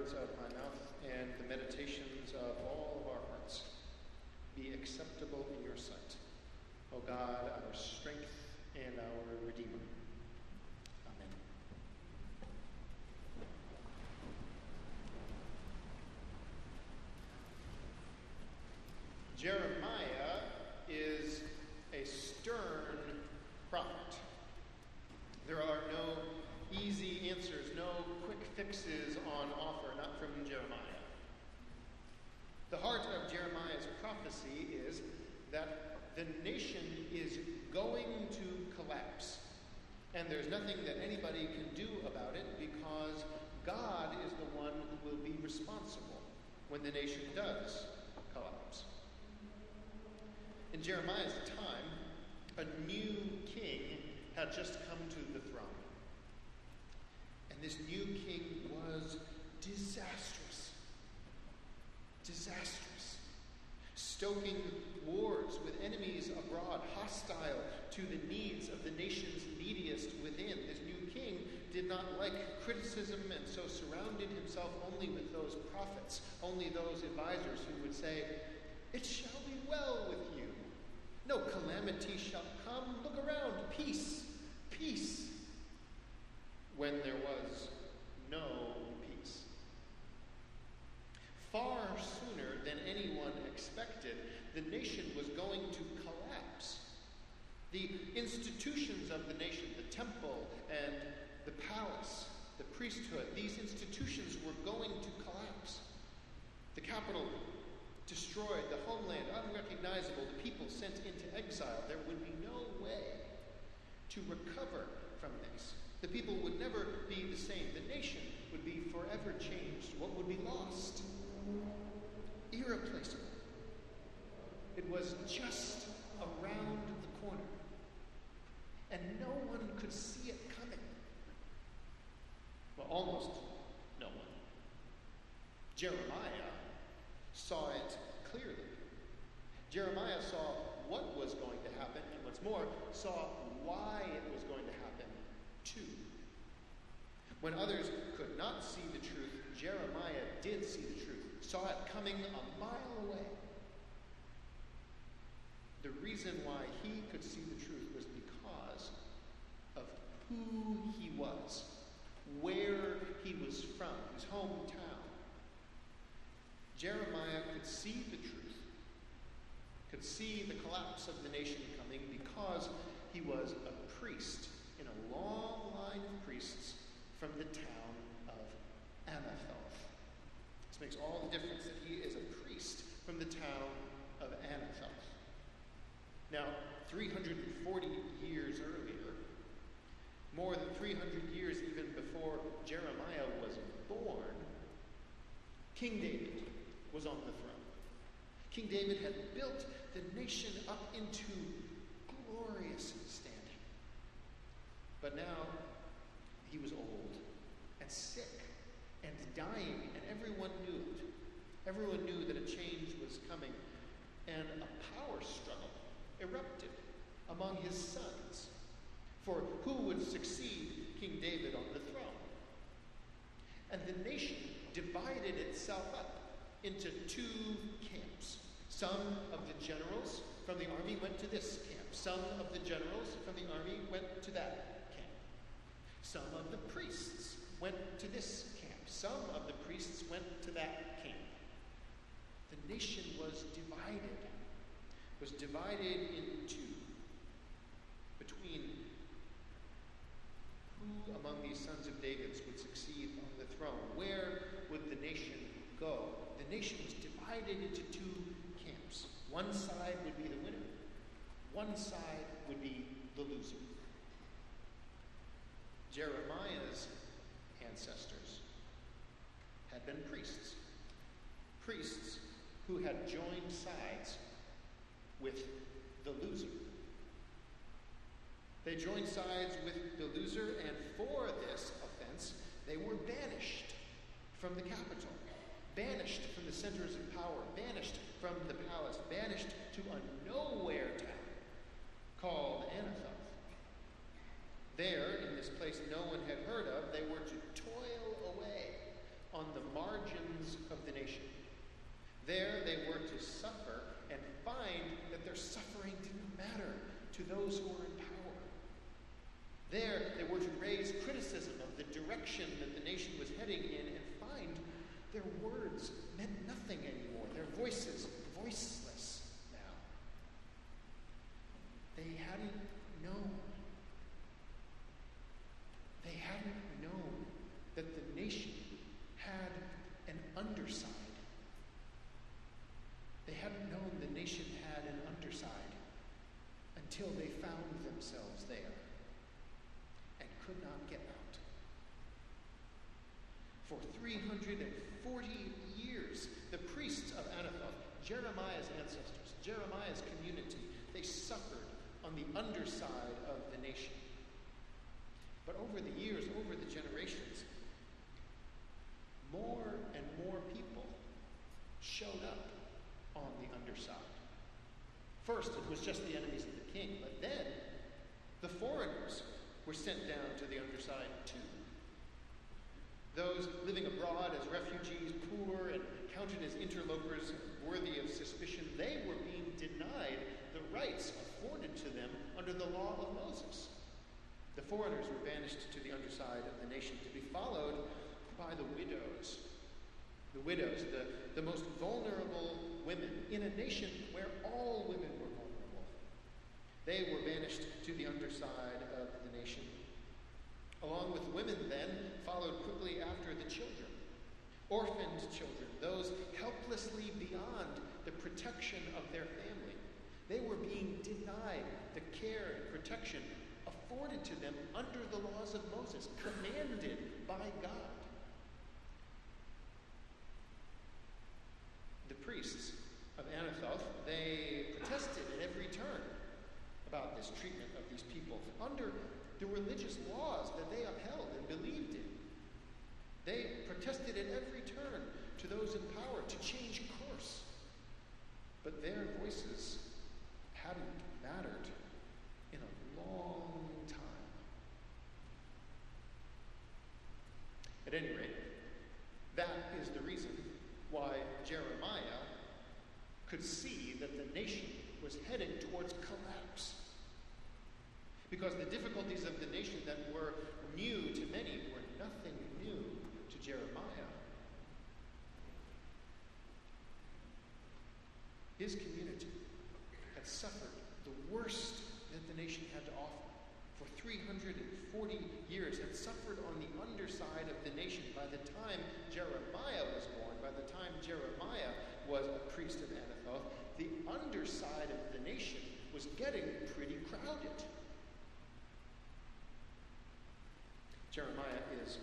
words of my mouth and the meditations of all of our hearts be acceptable in your sight, O God, our strength and our Redeemer. Amen. Jeremiah is a stern prophet. There are no easy answers, no quick fixes on offer, not from Jeremiah. The heart of Jeremiah's prophecy is that the nation is going to collapse. And there's nothing that anybody can do about it because God is the one who will be responsible when the nation does collapse. In Jeremiah's time, a new king had just come to the throne. And this new king was disastrous. Stoking wars with enemies abroad, hostile to the needs of the nation's neediest within. This new king did not like criticism and so surrounded himself only with those prophets, only those advisors who would say, "It shall be well with you. No calamity shall come. Look around. Peace, peace." When there was no peace. Far sooner than anyone expected, the nation was going to collapse. The institutions of the nation, the temple and the palace, the priesthood, these institutions were going to collapse. The capital destroyed, the homeland unrecognizable, the people sent into exile. There would be no way to recover from this. The people would never be the same. The nation would be forever changed. What would be lost? Irreplaceable. It was just around the corner. And no one could see it coming. Well, almost no one. Jeremiah saw it clearly. Jeremiah saw what was going to happen, and what's more, saw why it was going to happen, too. When others could not see the truth, Jeremiah did see the truth, saw it coming a mile away. The reason why he could see the truth was because of who he was, where he was from, his hometown. Jeremiah could see the truth, could see the collapse of the nation coming because he was a priest in a long line of priests from the town of Anathoth. This makes all the difference that he is a priest from the town of Anathoth. Now, 340 years earlier, more than 300 years even before Jeremiah was born, King David was on the throne. King David had built the nation up into glorious standing. But now he was old and sick and dying, and everyone knew it. Everyone knew that a change was coming, and a power struggle erupted among his sons for who would succeed King David on the throne. And the nation divided itself up into two camps. Some of the generals from the army went to this camp. Some of the generals from the army went to that camp. Some of the priests went to this camp. Some of the priests went to that camp. The nation was divided in two between who among these sons of David would succeed on the throne. Where would the nation go? The nation was divided into two camps. One side would be the winner. One side would be the loser. Jeremiah's ancestors had been priests. Priests who had joined sides with the loser. They joined sides with the loser, and for this offense, they were banished from the capital, banished from the centers of power, banished from the palace, banished to a nowhere town called Anathoth. There, in this place no one had heard of, they were to toil away on on the margins of the nation. There they were to suffer and find that their suffering didn't matter to those who were in power. There they were to raise criticism of the direction that the nation was heading in and find their words meant nothing anymore, their voices voiceless now. They hadn't known. They hadn't known that the nation had an underside. They hadn't known the nation had an underside until they found themselves there and could not get out. For 340 years, the priests of Anathoth, Jeremiah's ancestors, Jeremiah's community, they suffered on the underside of the nation. But over the years, over the generations, more and more people showed up on the underside. First, it was just the enemies of the king, but then the foreigners were sent down to the underside too. Those living abroad as refugees, poor, and counted as interlopers worthy of suspicion, they were being denied the rights afforded to them under the law of Moses. The foreigners were banished to the underside of the nation to be followed by the widows. The widows, the most vulnerable women in a nation where all women were vulnerable. They were banished to the underside of the nation. Along with women then, followed quickly after the children. Orphaned children, those helplessly beyond the protection of their family. They were being denied the care and protection afforded to them under the laws of Moses, commanded by God. The priests of Anathoth, they protested at every turn about this treatment of these people under the religious laws that they upheld and believed in. They protested at every turn to those in power to change course. But their voices hadn't mattered in a long time. At any rate, that is the reason why Jeremiah could see that the nation was headed towards collapse. Because the difficulties of the nation that were new to many were nothing new to Jeremiah. His community had suffered the worst that the nation had to offer. For 340 years, had suffered on the underside of the nation. By the time Jeremiah was born, by the time Jeremiah was a priest of Anathoth, the underside of the nation was getting pretty crowded. Jeremiah is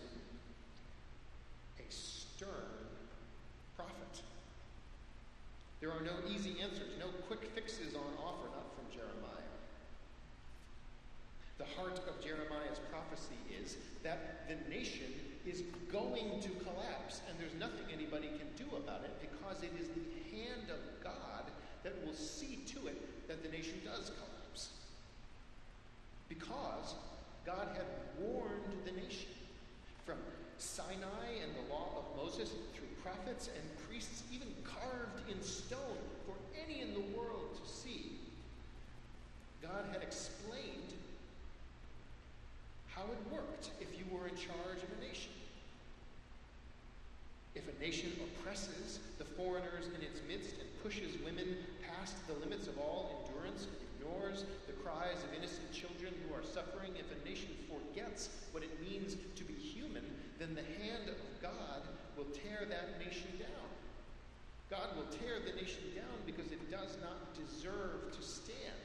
a stern prophet. There are no easy answers, no quick fixes on offer, not from Jeremiah. The heart of Jeremiah's prophecy is that the nation is going to collapse, and there's nothing anybody can do about it because it is the hand of God that will see to it that the nation does collapse. Because God had warned the nation from Sinai and the law of Moses through prophets and priests, even carved in stone for any in the world to see. God had explained how it worked if you were in charge of a nation. If a nation oppresses the foreigners in its midst and pushes women past the limits of all endurance, ignores the cries of innocent children who are suffering, if a nation forgets what it means to be human, then the hand of God will tear that nation down. God will tear the nation down because it does not deserve to stand.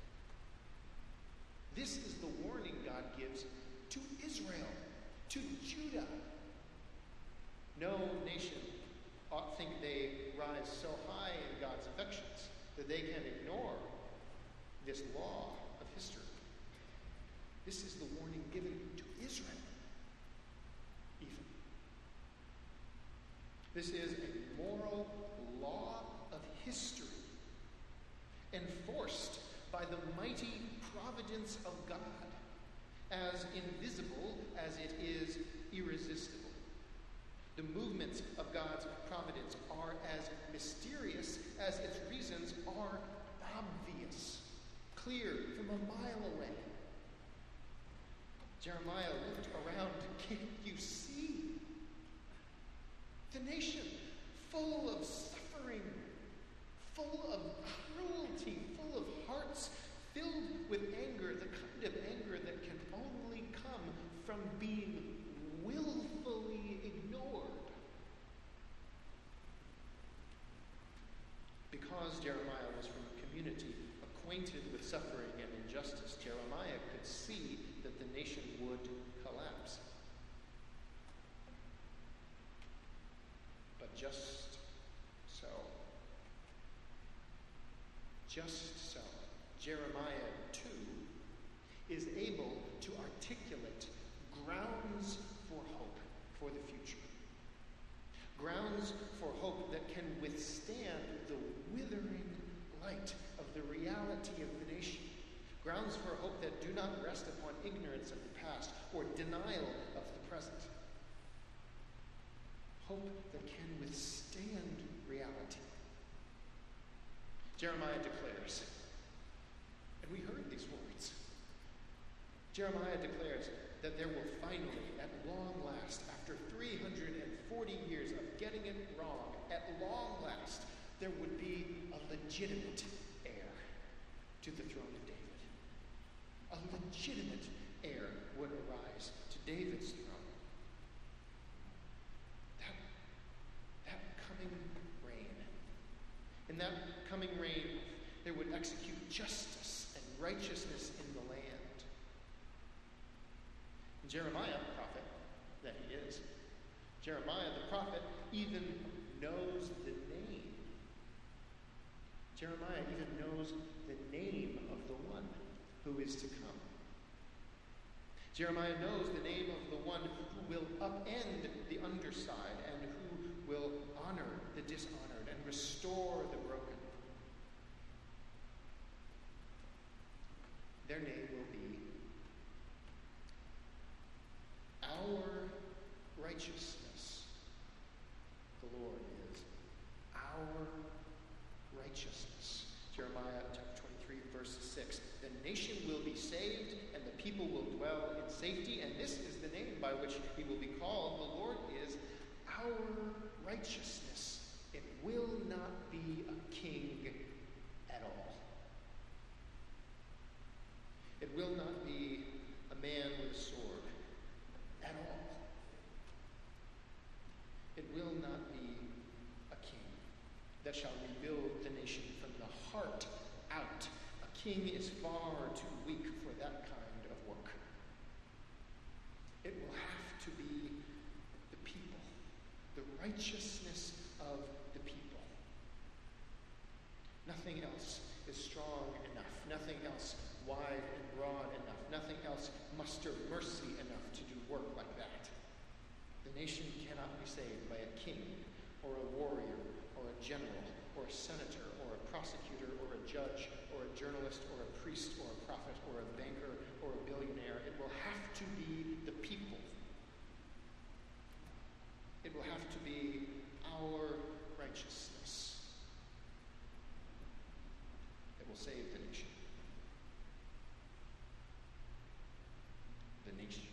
This is the warning God gives to Israel, to Judah. No nation ought think they rise so high in God's affections that they can ignore this law of history. This is the warning given to Israel, even. This is a moral law of history enforced by the mighty providence of God, as invisible as it is irresistible. The movements of God's providence are as mysterious as its reasons are obvious, clear from a mile away. Jeremiah looked around. Can't you see? The nation full of suffering, full of cruelty, full of hearts filled with anger, the kind of anger that can only come from being willfully ignored. Because Jeremiah was from a community acquainted with suffering and injustice, Jeremiah could see that the nation would collapse. But just so, Jeremiah, too, is able to articulate grounds for hope for the future. Grounds for hope that can withstand the withering light of the reality of the nation. Grounds for hope that do not rest upon ignorance of the past or denial of the present. Hope that can withstand reality. Jeremiah declares, and we heard these words. Jeremiah declares that there will finally, at long last, after 340 years of getting it wrong, at long last, there would be a legitimate heir to the throne of David. A legitimate heir would arise to David's throne. That coming reign. In that coming reign, they would execute justice and righteousness in the land. And Jeremiah, the prophet that he is, Jeremiah the prophet even knows the name. Jeremiah even knows the name of the one who is to come. Jeremiah knows the name of the one who will upend the underside and who will honor the dishonored and restore the broken. Their name will be Our Righteousness. The Lord is our righteousness. Jeremiah chapter 23, verse 6. The nation will be saved, and the people will dwell in safety, and this is the name by which he will be called. The Lord is our righteousness. It will not be a king at all. It will not be a man with a sword at all. It will not be a king that shall rebuild the nation from the heart out. A king is far too weak for that kind of work. It will have to be the people, the righteousness of the people. Nothing else is strong enough. Nothing else wide and broad enough. Nothing else muster mercy enough to do work like that. The nation cannot be saved by a king or a warrior or a general or a senator or a prosecutor or a judge or a journalist or a priest or a prophet or a banker or a billionaire. It will have to be the people. It will have to be our righteousness that will save the nation. The nation.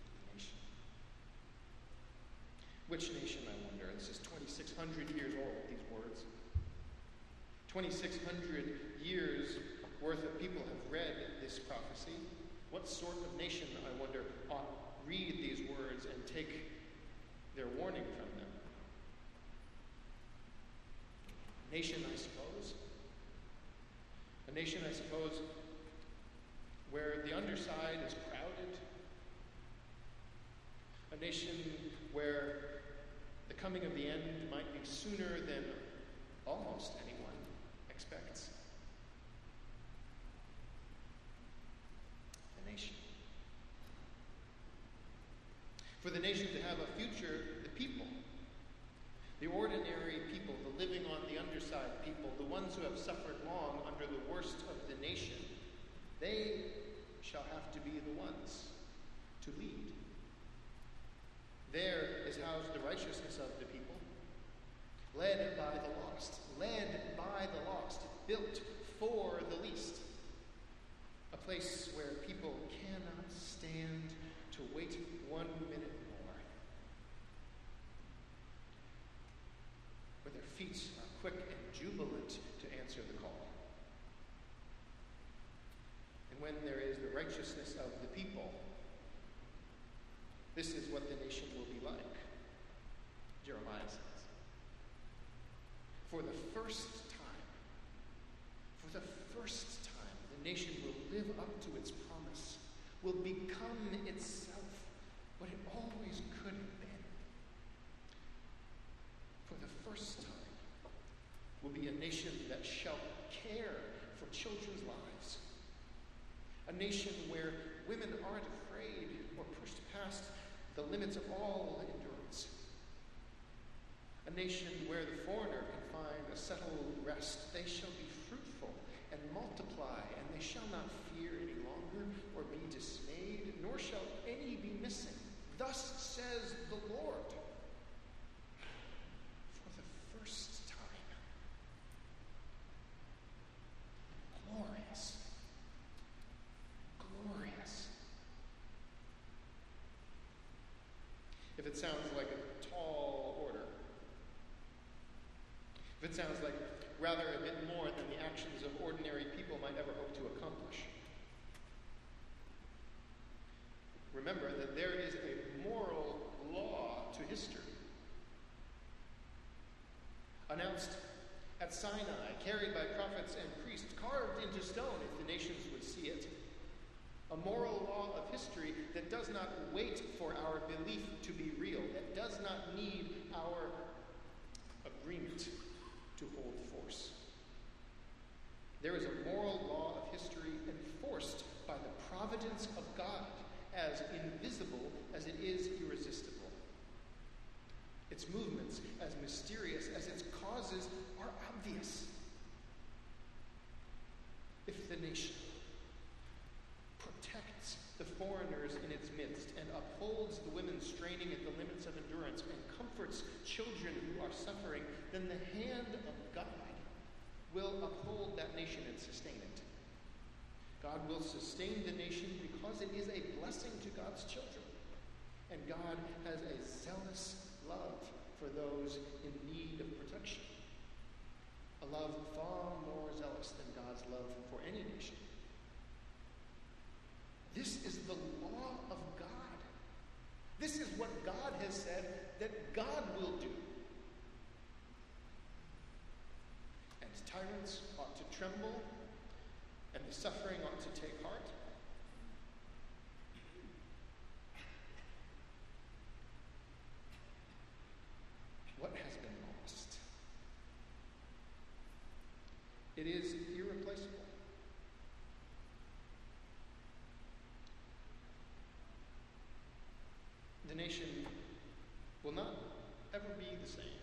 Which nation, I wonder? This is 2,600 years old, these words. 2,600 years worth of people have read this prophecy. What sort of nation, I wonder, ought read these words and take their warning from them? A nation, I suppose. A nation, I suppose, where the underside is crowded. A nation where the coming of the end might be sooner than almost anyone expects. The nation. For the nation to have a future, the people, the ordinary people, the living on the underside people, the ones who have suffered long under the worst of the nation, they shall have to be the ones to lead. There is is housed the righteousness of the people, led by the lost, built for the least. A place where people cannot stand to wait 1 minute more. Where their feet are quick and jubilant to answer the call. And when there is the righteousness of the people, this is what the nation will be like, Jeremiah says. For the first time, the nation will live up to its promise, will become itself what it always could have been. For the first time, will be a nation that shall care for children's lives. A nation where women aren't afraid or pushed past the limits of all endurance. A nation where the foreigner can find a settled rest. They shall be fruitful and multiply, and they shall not fear any longer or be dismayed, nor shall any be missing. Thus says the Lord. For the first time. Glorious. Glorious. If it sounds like a tall order, if it sounds like rather a bit more than the actions of ordinary people might ever hope to accomplish, remember that there is a moral law to history. Announced at Sinai, carried by prophets and priests, carved into stone if the nations would see it. A moral law of history that does not wait for our belief to be real, that does not need our agreement to hold force. There is a moral law of history enforced by the providence of God, as invisible as it is irresistible. Its movements as mysterious as its causes are obvious. If the nation protects the foreigners in its midst and upholds the women straining at the limits of endurance and comforts children who are suffering, then the hand of God will uphold that nation and sustain it. God will sustain the nation because it is a blessing to God's children. And God has a zealous love for those in need of protection. A love far more zealous than God's love for any nation. This is the law of God. This is what God has said that God will do. And tyrants ought to tremble, and the suffering ought to take heart. What has been lost? It is irreplaceable. The nation will not ever be the same,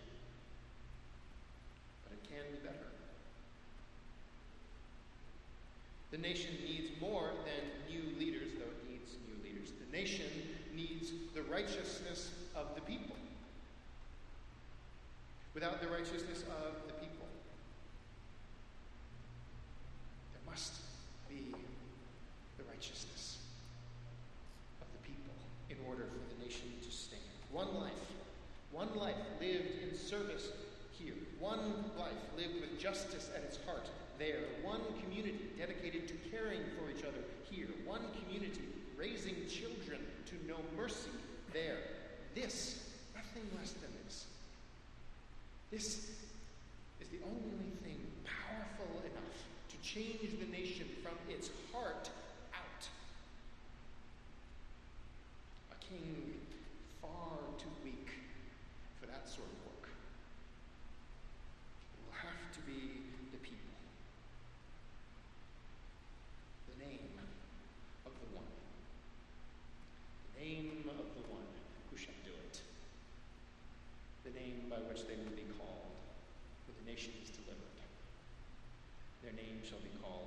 but it can be better. The nation needs more than new leaders, though it needs new leaders. The nation needs the righteousness of the people. Without the righteousness of the people, there must be the righteousness of the people in order for the nation to stand. One life lived in service here. One life lived with justice at its heart there. One community dedicated to caring for each other here. One community raising children to know mercy there. This, nothing less than this. This is the only thing powerful enough to change the nation from its heart out. A king far too weak for that sort of work. It will have to be the people. The name of the one. The name of the one who shall do it. The name by which they will be called when the nation is delivered. Their name shall be called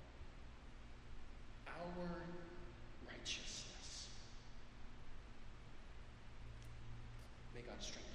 Our Righteousness. God strengthen